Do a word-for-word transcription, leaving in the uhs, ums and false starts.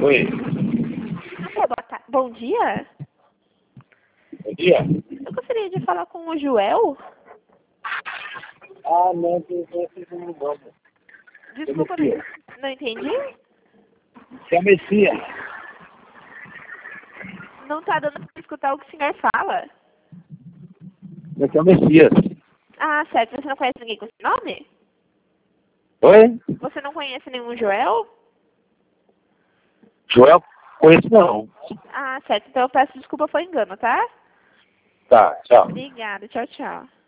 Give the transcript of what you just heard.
Oi. Ah, boa ta- Bom dia. Bom dia. Eu gostaria de falar com o Joel. Ah, não, eu tô precisando do nome. Desculpa, Messias. não entendi. Que é o Messias. Não tá dando pra escutar o que o senhor fala. Que é o Messias. Ah, certo. Você não conhece ninguém com esse nome? Oi? Você não conhece nenhum Joel? Joel, conheço não. Ah, certo. Então eu peço desculpa, foi engano, tá? Tá, tchau. Obrigada. Tchau, tchau.